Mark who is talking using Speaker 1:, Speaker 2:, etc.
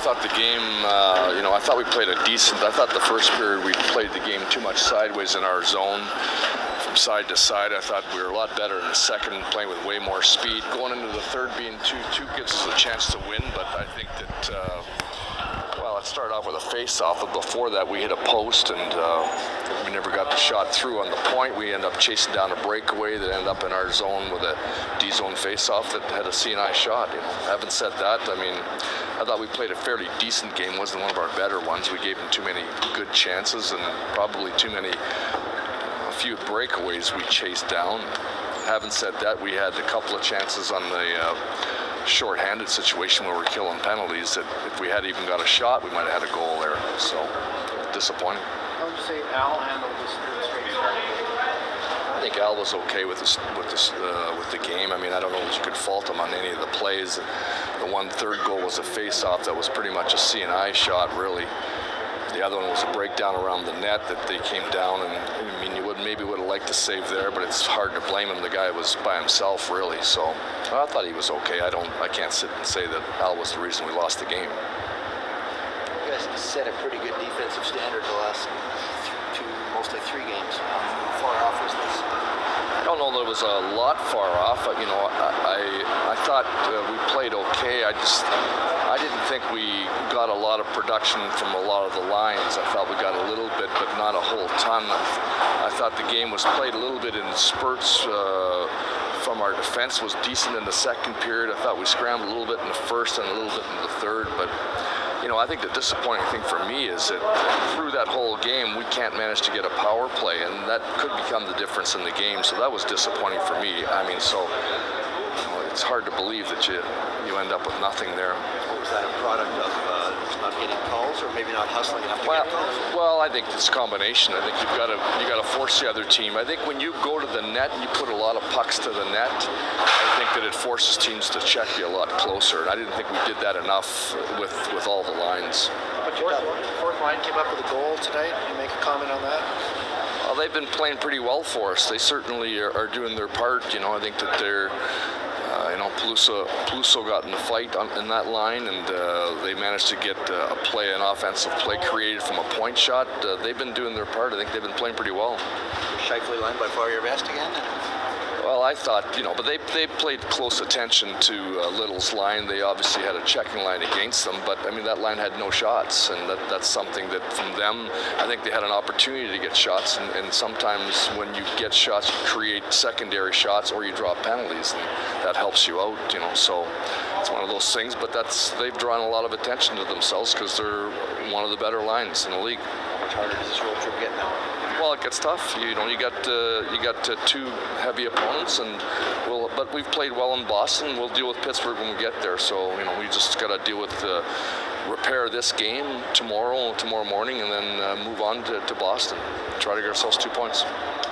Speaker 1: thought the game, I thought we played I thought the first period we played the game too much sideways in our zone. From side to side, I thought we were a lot better in the second, playing with way more speed. Going into the third being 2-2 gives us a chance to win, but I think that, it started off with a face-off, but before that we hit a post and we never got the shot through on the point. We ended up chasing down a breakaway that ended up in our zone with a D-zone face-off that had a C&I shot. Having said that, I thought we played a fairly decent game. Wasn't one of our better ones. We gave them too many good chances and probably a few breakaways we chased down. Having said that, we had a couple of chances on the short-handed situation where we're killing penalties that if we had even got a shot, we might have had a goal there. So, disappointing.
Speaker 2: How would you say Al handled this third straight start?
Speaker 1: I think Al was okay with the game. I don't know that you could fault him on any of the plays. The 1/3 goal was a face-off that was pretty much a C&I shot, really. The other one was a breakdown around the net that they came down, and you would have liked to save there, but it's hard to blame him. The guy was by himself, really. So I thought he was okay. I can't sit and say that Al was the reason we lost the game.
Speaker 3: You guys set a pretty good defensive standard the last mostly three games. How far off was this?
Speaker 1: I don't know that it was a lot far off. I thought we played okay. I didn't think we got a lot of production from a lot of the lines. I felt we got a little bit, but not a whole ton. I thought the game was played a little bit in spurts. From our defense was decent in the second period. I thought we scrambled a little bit in the first and a little bit in the third, but I think the disappointing thing for me is that through that whole game, we can't manage to get a power play, and that could become the difference in the game. So that was disappointing for me. It's hard to believe that you end up with nothing there.
Speaker 3: Was that a product of not getting calls, or maybe not hustling enough to get calls?
Speaker 1: Well, I think it's a combination. I think you got to force the other team. I think when you go to the net and you put a lot of pucks to the net, I think that it forces teams to check you a lot closer. And I didn't think we did that enough with all the lines.
Speaker 2: Fourth line came up with a goal tonight. Can you make a comment on that?
Speaker 1: Well, they've been playing pretty well for us. They certainly are doing their part. I think that they're. Peluso got in the fight in that line, and they managed to get an offensive play created from a point shot. They've been doing their part. I think they've been playing pretty well.
Speaker 3: Scheifele line by far your best again?
Speaker 1: Well, I thought, but they played close attention to Little's line. They obviously had a checking line against them, but that line had no shots, and that's something that from them, I think they had an opportunity to get shots, and sometimes when you get shots, you create secondary shots or you draw penalties, and that helps you out, so it's one of those things, but they've drawn a lot of attention to themselves because they're one of the better lines in the league.
Speaker 3: How much harder does this road trip get now?
Speaker 1: Well, it gets tough. You got two heavy opponents, but we've played well in Boston. We'll deal with Pittsburgh when we get there. So we just got to deal with repair this game tomorrow morning, and then move on to Boston. Try to get ourselves 2 points.